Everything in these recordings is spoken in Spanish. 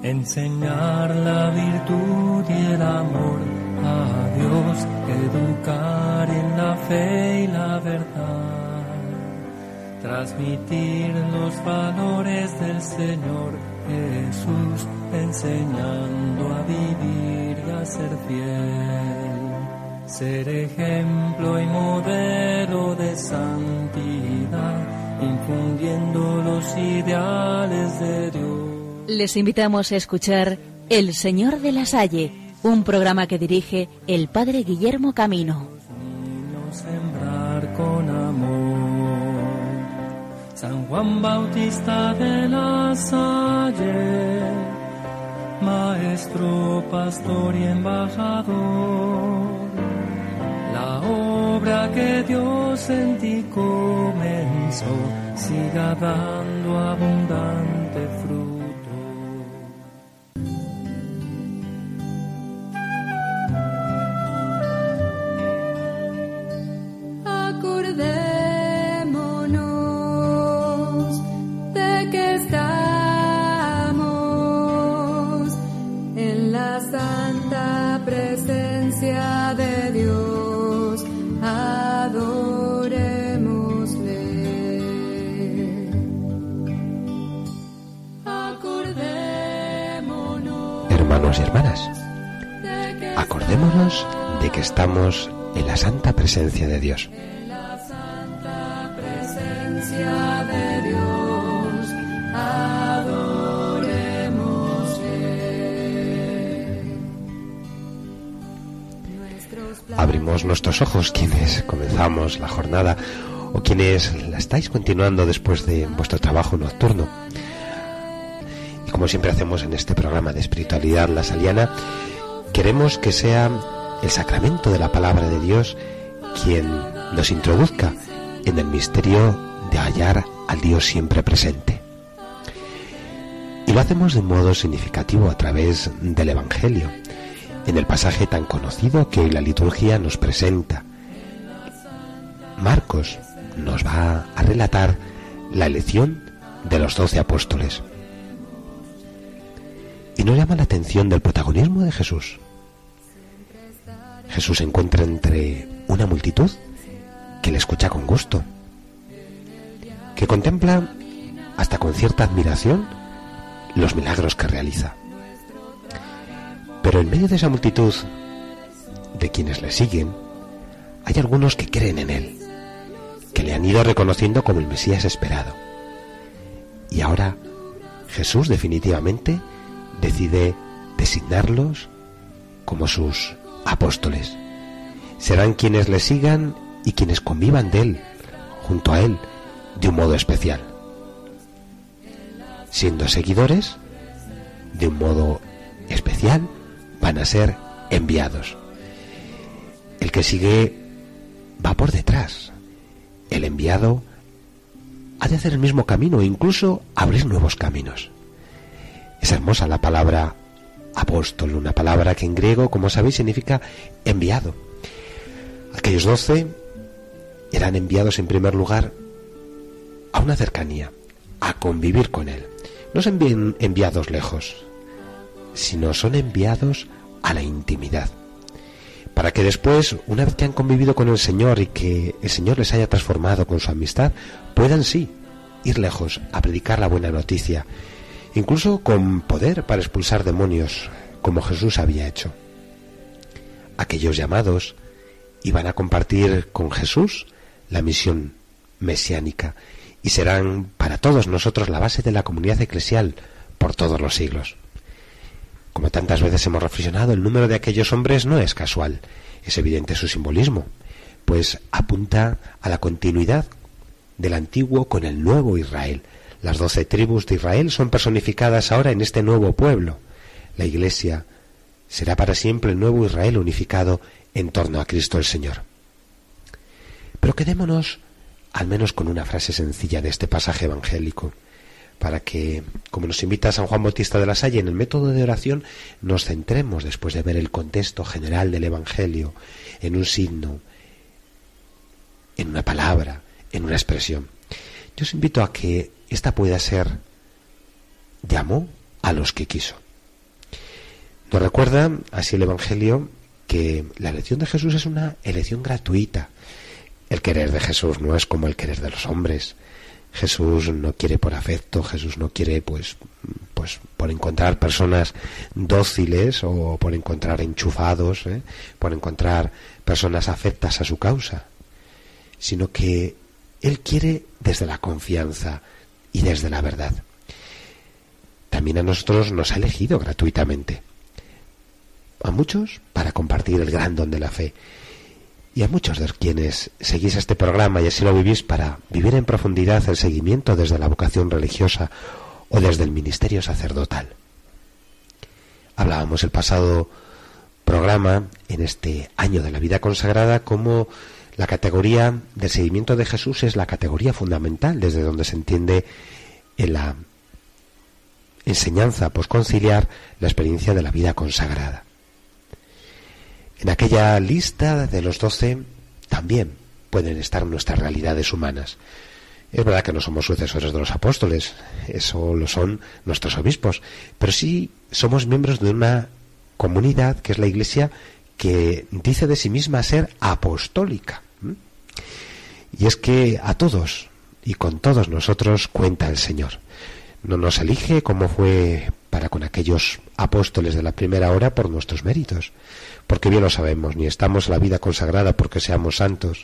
enseñar la virtud y el amor a Dios, educar en la fe y la verdad, transmitir los valores del Señor Jesús, enseñando a vivir y a ser fiel, ser ejemplo y modelo de santidad, infundiendo los ideales de Dios. Les invitamos a escuchar El Señor de la Salle, un programa que dirige el Padre Guillermo Camino. Sembrar con amor. San Juan Bautista de la Salle, maestro, pastor y embajador, la obra que Dios en ti comenzó siga dando abundante fruto. Acordémonos de que estamos en la santa presencia de Dios. Adorémosle. Acordémonos. Hermanos y hermanas, acordémonos de que estamos en la santa presencia de Dios. En la santa presencia de Dios. Adorémosle. Abrimos nuestros ojos quienes comenzamos la jornada o quienes la estáis continuando después de vuestro trabajo nocturno. Y como siempre hacemos en este programa de espiritualidad lasaliana, queremos que sea el sacramento de la palabra de Dios quien nos introduzca en el misterio de hallar al Dios siempre presente. Y lo hacemos de modo significativo a través del Evangelio, en el pasaje tan conocido que hoy la liturgia nos presenta. Marcos nos va a relatar la elección de los 12 apóstoles. Y nos llama la atención del protagonismo de Jesús. Jesús se encuentra entre una multitud que le escucha con gusto, que contempla hasta con cierta admiración los milagros que realiza. Pero en medio de esa multitud de quienes le siguen, hay algunos que creen en él, que le han ido reconociendo como el Mesías esperado. Y ahora Jesús definitivamente decide designarlos como sus apóstoles. Serán quienes le sigan y quienes convivan de él, junto a él, de un modo especial. Siendo seguidores, de un modo especial, van a ser enviados. El que sigue va por detrás. El enviado ha de hacer el mismo camino e incluso abrir nuevos caminos. Es hermosa la palabra apóstol, una palabra que en griego, como sabéis, significa enviado. Aquellos 12 eran enviados en primer lugar a una cercanía, a convivir con él. No son enviados lejos, sino son enviados a la intimidad, para que después, una vez que han convivido con el Señor y que el Señor les haya transformado con su amistad, puedan sí ir lejos a predicar la buena noticia, incluso con poder para expulsar demonios, como Jesús había hecho. Aquellos llamados iban a compartir con Jesús la misión mesiánica y serán para todos nosotros la base de la comunidad eclesial por todos los siglos. Como tantas veces hemos reflexionado, el número de aquellos hombres no es casual, es evidente su simbolismo, pues apunta a la continuidad del antiguo con el nuevo Israel. Las 12 tribus de Israel son personificadas ahora en este nuevo pueblo. La Iglesia será para siempre el nuevo Israel unificado en torno a Cristo el Señor. Pero quedémonos al menos con una frase sencilla de este pasaje evangélico, para que, como nos invita San Juan Bautista de la Salle en el método de oración, nos centremos, después de ver el contexto general del Evangelio, en un signo, en una palabra, en una expresión. Yo os invito a que esta pueda ser: llamó a los que quiso. Nos recuerda así el Evangelio que la elección de Jesús es una elección gratuita. El querer de Jesús no es como el querer de los hombres. Jesús no quiere por afecto, Jesús no quiere pues por encontrar personas dóciles o por encontrar enchufados, por encontrar personas afectas a su causa, sino que Él quiere desde la confianza y desde la verdad. También a nosotros nos ha elegido gratuitamente. A muchos para compartir el gran don de la fe. Y a muchos de quienes seguís este programa y así lo vivís para vivir en profundidad el seguimiento desde la vocación religiosa o desde el ministerio sacerdotal. Hablábamos el pasado programa, en este año de la vida consagrada, como la categoría del seguimiento de Jesús es la categoría fundamental desde donde se entiende en la enseñanza posconciliar la experiencia de la vida consagrada. En aquella lista de los 12 también pueden estar nuestras realidades humanas. Es verdad que no somos sucesores de los apóstoles, eso lo son nuestros obispos, pero sí somos miembros de una comunidad que es la Iglesia, que dice de sí misma ser apostólica. Y es que a todos y con todos nosotros cuenta el Señor. No nos elige como fue para con aquellos apóstoles de la primera hora por nuestros méritos, porque bien lo sabemos, ni estamos en la vida consagrada porque seamos santos,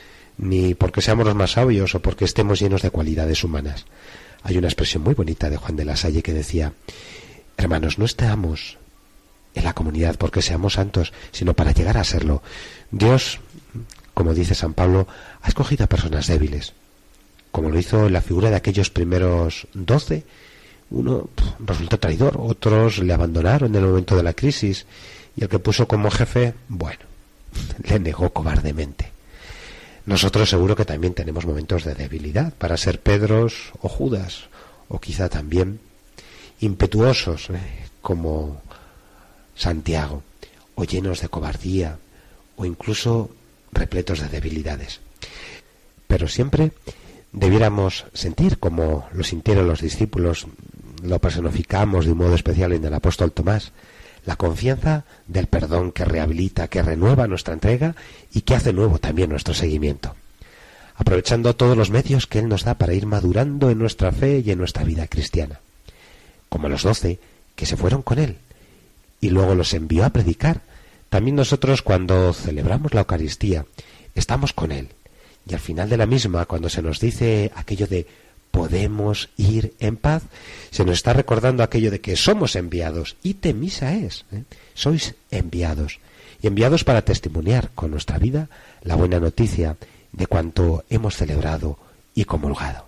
ni porque seamos los más sabios o porque estemos llenos de cualidades humanas. Hay una expresión muy bonita de Juan de la Salle que decía: hermanos, no estamos en la comunidad porque seamos santos, sino para llegar a serlo. Dios, como dice San Pablo, ha escogido a personas débiles, como lo hizo en la figura de aquellos primeros 12. Uno resultó traidor, otros le abandonaron en el momento de la crisis, y el que puso como jefe, bueno, le negó cobardemente. Nosotros seguro que también tenemos momentos de debilidad para ser Pedros o Judas, o quizá también impetuosos, como Santiago, o llenos de cobardía, o incluso repletos de debilidades. Pero siempre debiéramos sentir como lo sintieron los discípulos, lo personificamos de un modo especial en el apóstol Tomás, la confianza del perdón que rehabilita, que renueva nuestra entrega y que hace nuevo también nuestro seguimiento, aprovechando todos los medios que Él nos da para ir madurando en nuestra fe y en nuestra vida cristiana, como los 12 que se fueron con Él y luego los envió a predicar. También nosotros, cuando celebramos la Eucaristía, estamos con Él, y al final de la misma, cuando se nos dice aquello de podemos ir en paz, se nos está recordando aquello de que somos enviados, ite misa es, sois enviados, y enviados para testimoniar con nuestra vida la buena noticia de cuanto hemos celebrado y comulgado.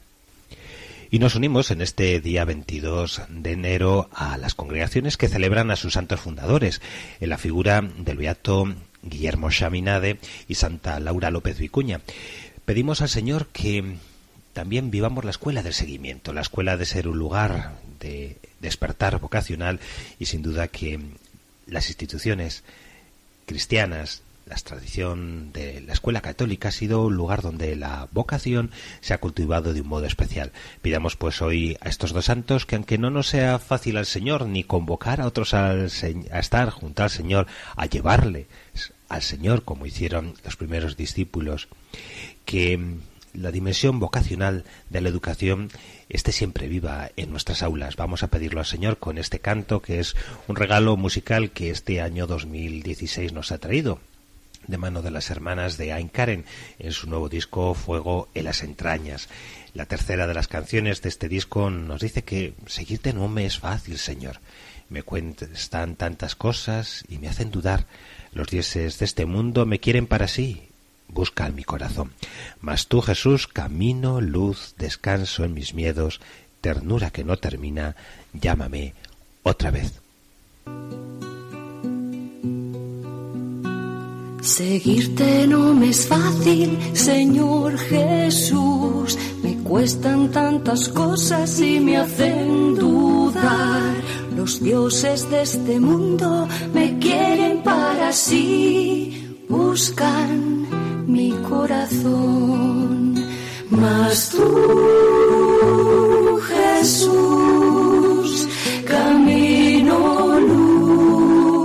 Y nos unimos en este día 22 de enero a las congregaciones que celebran a sus santos fundadores, en la figura del beato Guillermo Chaminade y Santa Laura López Vicuña. Pedimos al Señor que también vivamos la escuela del seguimiento, la escuela de ser un lugar de despertar vocacional, y sin duda que las instituciones cristianas, la tradición de la escuela católica ha sido un lugar donde la vocación se ha cultivado de un modo especial. Pidamos pues hoy a estos 2 santos que, aunque no nos sea fácil al Señor ni convocar a otros a estar junto al Señor, a llevarle al Señor como hicieron los primeros discípulos, que la dimensión vocacional de la educación esté siempre viva en nuestras aulas. Vamos a pedirlo al Señor con este canto, que es un regalo musical que este año 2016 nos ha traído, de mano de las hermanas de Ain Karen, en su nuevo disco Fuego en las entrañas. La tercera de las canciones de este disco nos dice que seguirte no me es fácil, Señor. Me cuentan tantas cosas y me hacen dudar. Los dioses de este mundo me quieren para sí. Busca en mi corazón. Mas tú, Jesús, camino, luz, descanso en mis miedos, ternura que no termina, llámame otra vez. Seguirte no me es fácil, Señor Jesús. Me cuestan tantas cosas y me hacen dudar. Los dioses de este mundo me quieren para sí. Buscan mi corazón, mas tú, Jesús, camino, luz,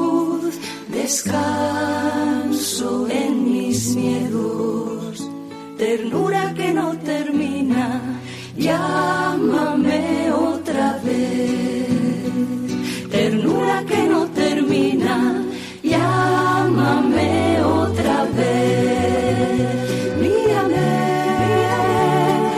miedos, ternura que no termina, llámame otra vez. Ternura que no termina, llámame otra vez. Mírame,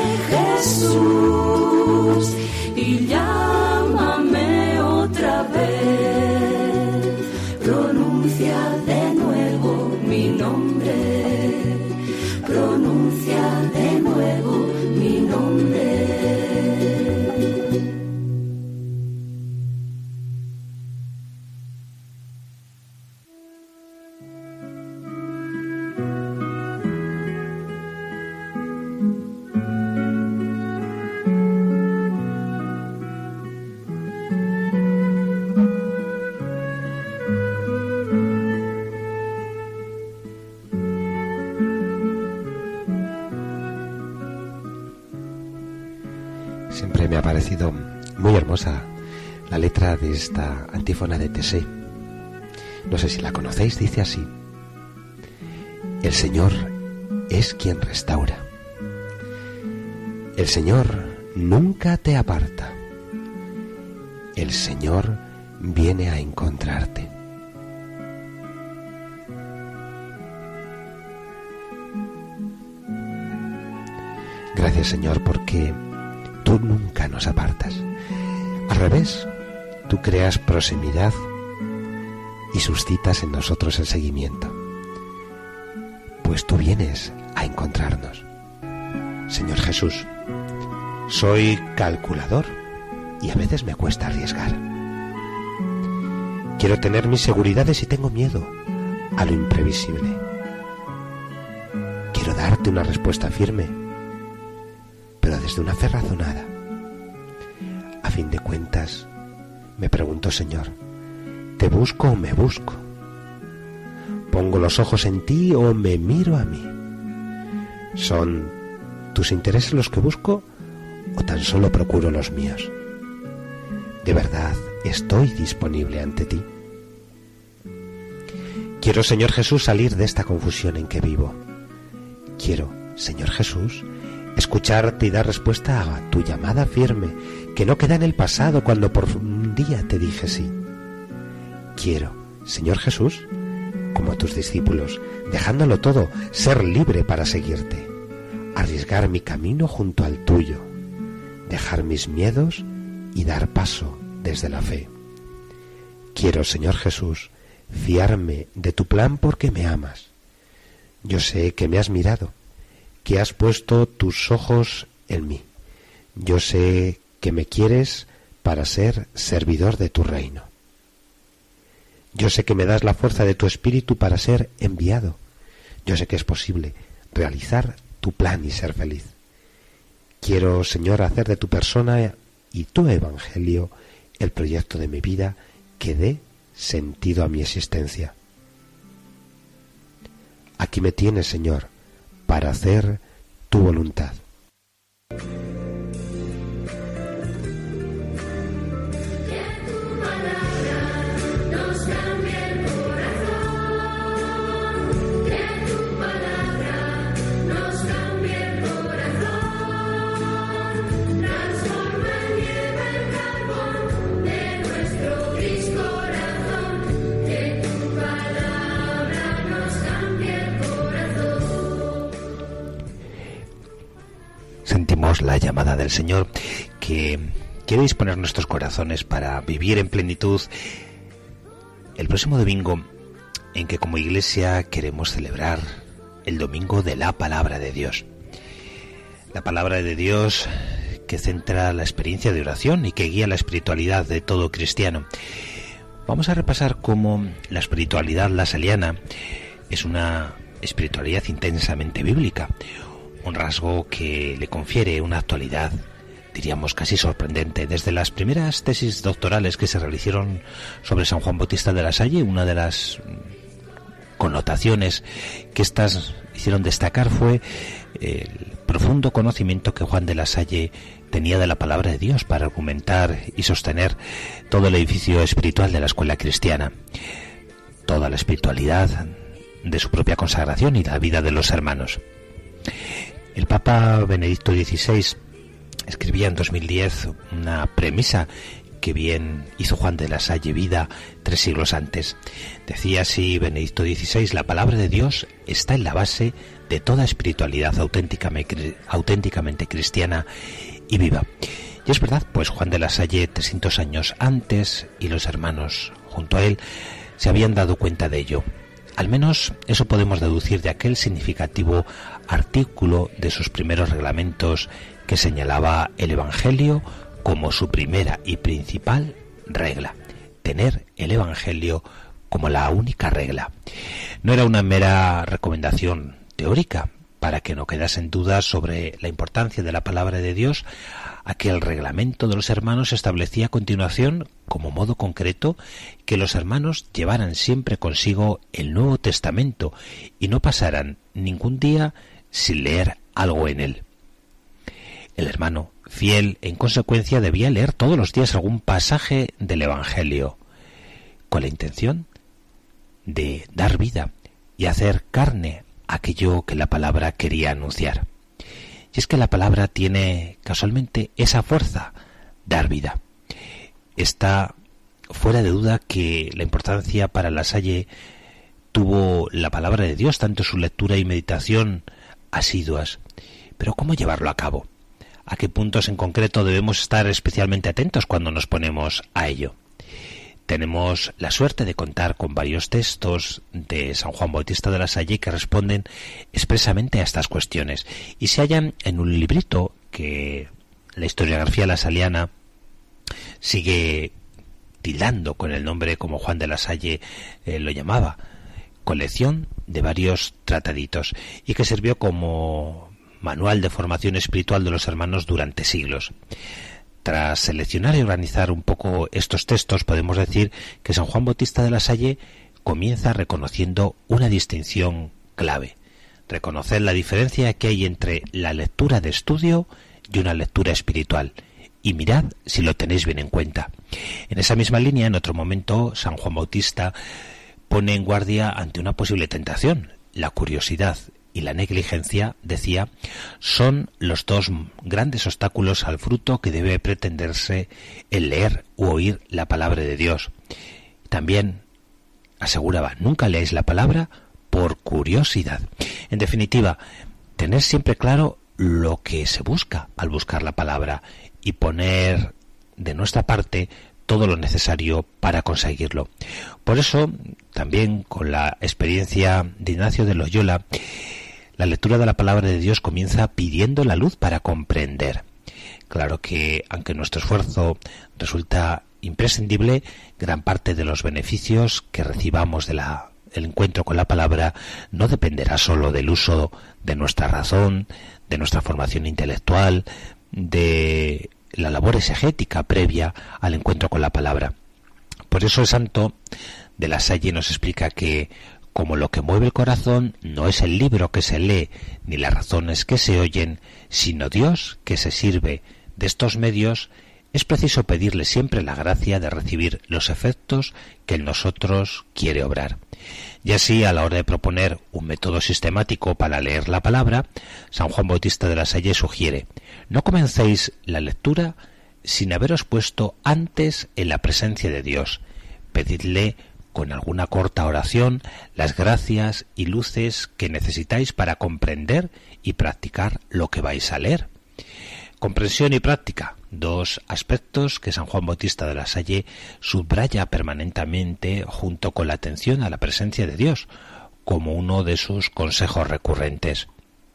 Jesús, y llámame otra vez. Pronuncia de nuevo mi nombre, pronuncia de nuevo mi nombre. Siempre me ha parecido muy hermosa la letra de esta antífona de Tessé. No sé si la conocéis, dice así: el Señor es quien restaura. El Señor nunca te aparta. El Señor viene a encontrarte. Gracias, Señor, porque tú nunca nos apartas. Al revés, tú creas proximidad y suscitas en nosotros el seguimiento. Pues tú vienes a encontrarnos. Señor Jesús, soy calculador y a veces me cuesta arriesgar. Quiero tener mis seguridades y tengo miedo a lo imprevisible. Quiero darte una respuesta firme, pero desde una fe razonada. A fin de cuentas, me pregunto, Señor, ¿te busco o me busco? ¿Pongo los ojos en ti o me miro a mí? ¿Son tus intereses los que busco o tan solo procuro los míos? ¿De verdad estoy disponible ante ti? Quiero, Señor Jesús, salir de esta confusión en que vivo. Quiero, Señor Jesús, escucharte y dar respuesta a tu llamada firme, que no queda en el pasado cuando por un día te dije sí. Quiero, Señor Jesús, como tus discípulos, dejándolo todo, ser libre para seguirte, arriesgar mi camino junto al tuyo, dejar mis miedos y dar paso desde la fe. Quiero, Señor Jesús, fiarme de tu plan porque me amas. Yo sé que me has mirado, que has puesto tus ojos en mí. Yo sé que me quieres para ser servidor de tu reino. Yo sé que me das la fuerza de tu espíritu para ser enviado. Yo sé que es posible realizar tu plan y ser feliz. Quiero, Señor, hacer de tu persona y tu evangelio el proyecto de mi vida que dé sentido a mi existencia. Aquí me tienes, Señor, para hacer tu voluntad. Sentimos la llamada del Señor que quiere disponer nuestros corazones para vivir en plenitud el próximo domingo, en que como Iglesia queremos celebrar el domingo de la Palabra de Dios. La Palabra de Dios que centra la experiencia de oración y que guía la espiritualidad de todo cristiano. Vamos a repasar cómo la espiritualidad lasaliana es una espiritualidad intensamente bíblica, un rasgo que le confiere una actualidad, diríamos, casi sorprendente. Desde las primeras tesis doctorales que se realizaron sobre San Juan Bautista de la Salle, una de las connotaciones que éstas hicieron destacar fue el profundo conocimiento que Juan de la Salle tenía de la palabra de Dios para argumentar y sostener todo el edificio espiritual de la escuela cristiana. Toda la espiritualidad de su propia consagración y la vida de los hermanos. El Papa Benedicto XVI escribía en 2010 una premisa que bien hizo Juan de la Salle vida 3 siglos antes. Decía así Benedicto XVI: la palabra de Dios está en la base de toda espiritualidad auténticamente cristiana y viva. Y es verdad, pues Juan de la Salle 300 años antes y los hermanos junto a él se habían dado cuenta de ello. Al menos eso podemos deducir de aquel significativo artículo de sus primeros reglamentos que señalaba el Evangelio como su primera y principal regla: tener el Evangelio como la única regla. No era una mera recomendación teórica para que no quedasen dudas sobre la importancia de la palabra de Dios. Aquel reglamento de los hermanos establecía a continuación, como modo concreto, que los hermanos llevaran siempre consigo el Nuevo Testamento y no pasaran ningún día sin leer algo en él. El hermano fiel, en consecuencia, debía leer todos los días algún pasaje del Evangelio, con la intención de dar vida y hacer carne aquello que la palabra quería anunciar. Y es que la palabra tiene casualmente esa fuerza, dar vida. Está fuera de duda que la importancia para la Salle tuvo la palabra de Dios, tanto su lectura y meditación asiduas. Pero ¿cómo llevarlo a cabo? ¿A qué puntos en concreto debemos estar especialmente atentos cuando nos ponemos a ello? Tenemos la suerte de contar con varios textos de San Juan Bautista de la Salle que responden expresamente a estas cuestiones y se hallan en un librito que la historiografía lasaliana sigue tildando con el nombre como Juan de la Salle lo llamaba, colección de varios trataditos, y que sirvió como manual de formación espiritual de los hermanos durante siglos. Tras seleccionar y organizar un poco estos textos, podemos decir que San Juan Bautista de la Salle comienza reconociendo una distinción clave: reconocer la diferencia que hay entre la lectura de estudio y una lectura espiritual. Y mirad si lo tenéis bien en cuenta. En esa misma línea, en otro momento, San Juan Bautista pone en guardia ante una posible tentación: la curiosidad y la negligencia, decía, son los dos grandes obstáculos al fruto que debe pretenderse el leer u oír la palabra de Dios. También aseguraba: nunca leáis la palabra por curiosidad. En definitiva, tener siempre claro lo que se busca al buscar la palabra y poner de nuestra parte todo lo necesario para conseguirlo. Por eso, también con la experiencia de Ignacio de Loyola, la lectura de la palabra de Dios comienza pidiendo la luz para comprender. Claro que, aunque nuestro esfuerzo resulta imprescindible, gran parte de los beneficios que recibamos del encuentro con la palabra no dependerá solo del uso de nuestra razón, de nuestra formación intelectual, de la labor exegética previa al encuentro con la palabra. Por eso el santo de la Salle nos explica que, como lo que mueve el corazón no es el libro que se lee ni las razones que se oyen, sino Dios que se sirve de estos medios, es preciso pedirle siempre la gracia de recibir los efectos que en nosotros quiere obrar. Y así, a la hora de proponer un método sistemático para leer la palabra, San Juan Bautista de la Salle sugiere: no comencéis la lectura sin haberos puesto antes en la presencia de Dios. Pedidle con alguna corta oración las gracias y luces que necesitáis para comprender y practicar lo que vais a leer. Comprensión y práctica, dos aspectos que San Juan Bautista de la Salle subraya permanentemente junto con la atención a la presencia de Dios, como uno de sus consejos recurrentes.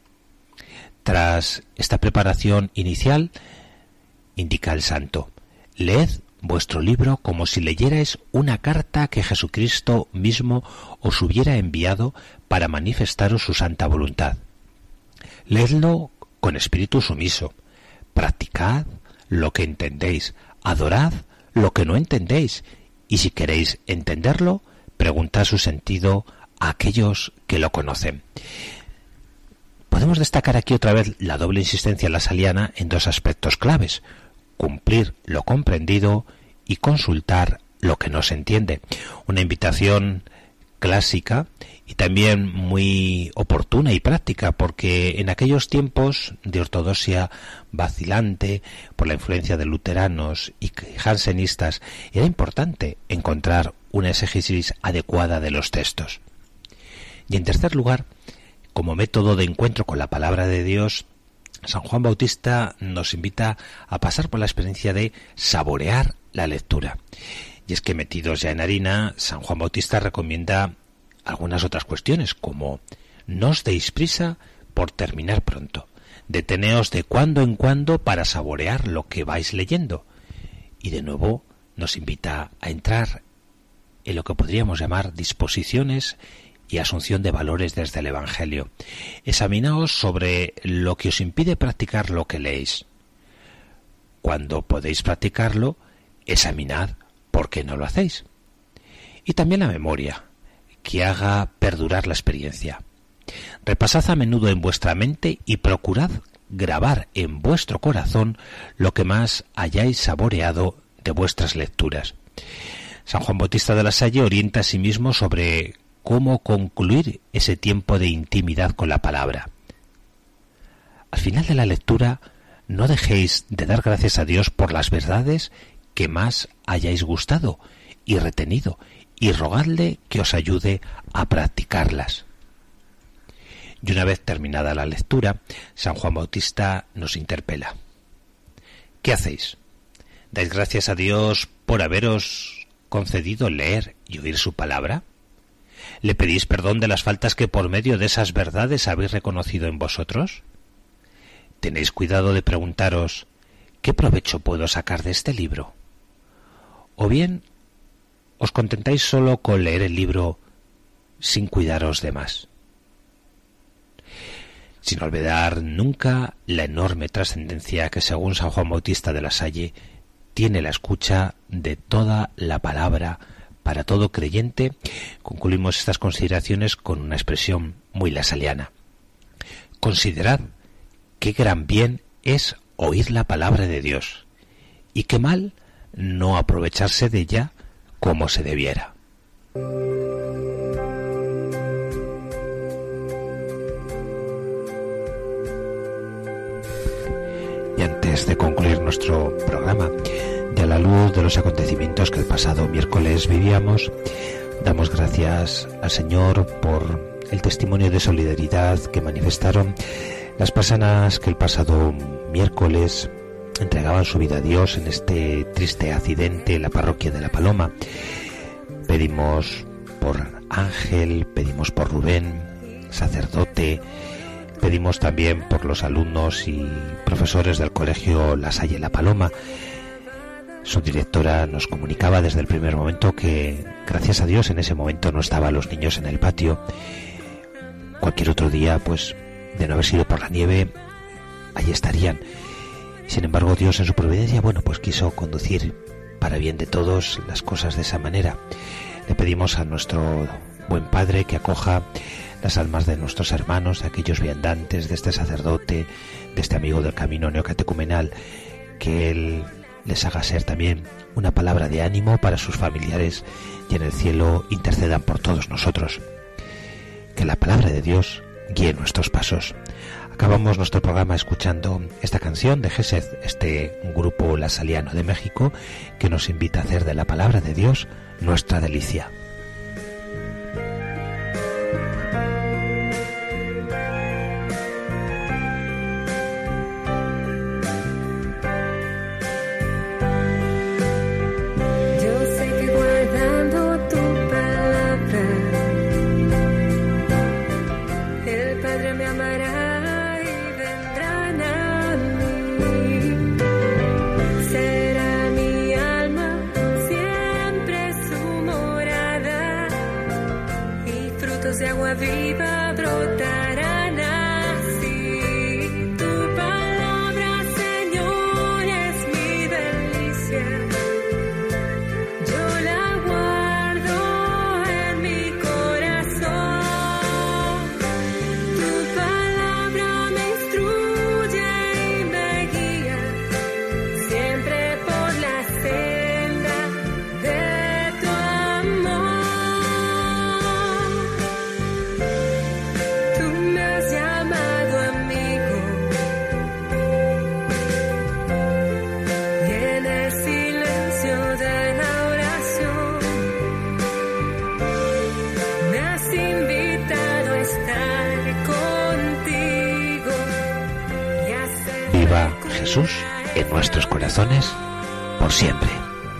Tras esta preparación inicial, indica el santo: leed vuestro libro como si leyerais una carta que Jesucristo mismo os hubiera enviado para manifestaros su santa voluntad. Leedlo con espíritu sumiso, practicad lo que entendéis, adorad lo que no entendéis, y si queréis entenderlo, preguntad su sentido a aquellos que lo conocen. Podemos destacar aquí otra vez la doble insistencia lasaliana en dos aspectos claves: cumplir lo comprendido y consultar lo que no se entiende. Una invitación clásica y también muy oportuna y práctica, porque en aquellos tiempos de ortodoxia vacilante por la influencia de luteranos y jansenistas era importante encontrar una exégesis adecuada de los textos. Y en tercer lugar, como método de encuentro con la palabra de Dios, San Juan Bautista nos invita a pasar por la experiencia de saborear la lectura. Y es que, metidos ya en harina, San Juan Bautista recomienda algunas otras cuestiones, como no os deis prisa por terminar pronto, deteneos de cuando en cuando para saborear lo que vais leyendo. Y de nuevo nos invita a entrar en lo que podríamos llamar disposiciones y asunción de valores desde el Evangelio. Examinaos sobre lo que os impide practicar lo que leéis. Cuando podéis practicarlo, examinad por qué no lo hacéis. Y también la memoria, que haga perdurar la experiencia. Repasad a menudo en vuestra mente y procurad grabar en vuestro corazón lo que más hayáis saboreado de vuestras lecturas. San Juan Bautista de la Salle orienta a sí mismo sobre cómo concluir ese tiempo de intimidad con la palabra. Al final de la lectura, no dejéis de dar gracias a Dios por las verdades que más hayáis gustado y retenido, y rogadle que os ayude a practicarlas. Y una vez terminada la lectura, San Juan Bautista nos interpela. ¿Qué hacéis? ¿Dais gracias a Dios por haberos concedido leer y oír su palabra? ¿Le pedís perdón de las faltas que por medio de esas verdades habéis reconocido en vosotros? ¿Tenéis cuidado de preguntaros ¿qué provecho puedo sacar de este libro? ¿O bien os contentáis solo con leer el libro sin cuidaros de más? Sin olvidar nunca la enorme trascendencia que, según San Juan Bautista de la Salle, tiene la escucha de toda la palabra para todo creyente, concluimos estas consideraciones con una expresión muy lasaliana. Considerad qué gran bien es oír la palabra de Dios, y qué mal no aprovecharse de ella como se debiera. Y antes de concluir nuestro programa, y a la luz de los acontecimientos que el pasado miércoles vivíamos, damos gracias al Señor por el testimonio de solidaridad que manifestaron las personas que el pasado miércoles entregaban su vida a Dios en este triste accidente en la parroquia de La Paloma. Pedimos por Ángel, pedimos por Rubén, sacerdote, pedimos también por los alumnos y profesores del colegio La Salle La Paloma. Su directora nos comunicaba desde el primer momento que, gracias a Dios, en ese momento no estaban los niños en el patio. Cualquier otro día, pues, de no haber sido por la nieve, allí estarían. Sin embargo, Dios en su providencia, pues quiso conducir para bien de todos las cosas de esa manera. Le pedimos a nuestro buen Padre que acoja las almas de nuestros hermanos, de aquellos viandantes, de este sacerdote, de este amigo del camino neocatecumenal, que Él les haga ser también una palabra de ánimo para sus familiares y en el cielo intercedan por todos nosotros. Que la palabra de Dios guíe nuestros pasos. Acabamos nuestro programa escuchando esta canción de Gesed, este grupo lasaliano de México, que nos invita a hacer de la palabra de Dios nuestra delicia. Tu palabra viva Jesús en nuestros corazones por siempre.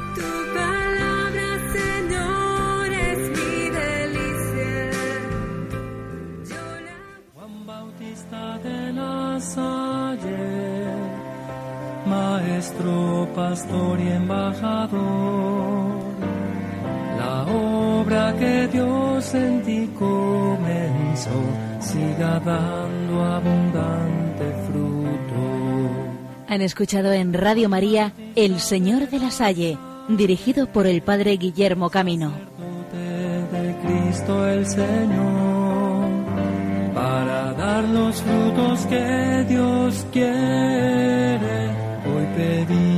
Maestro, pastor y embajador, la obra que Dios en ti comenzó, siga dando abundante fruto. Han escuchado en Radio María El Señor de la Salle, dirigido por el Padre Guillermo Camino. De Cristo el Señor, para dar los frutos que Dios quiere, hoy pedimos.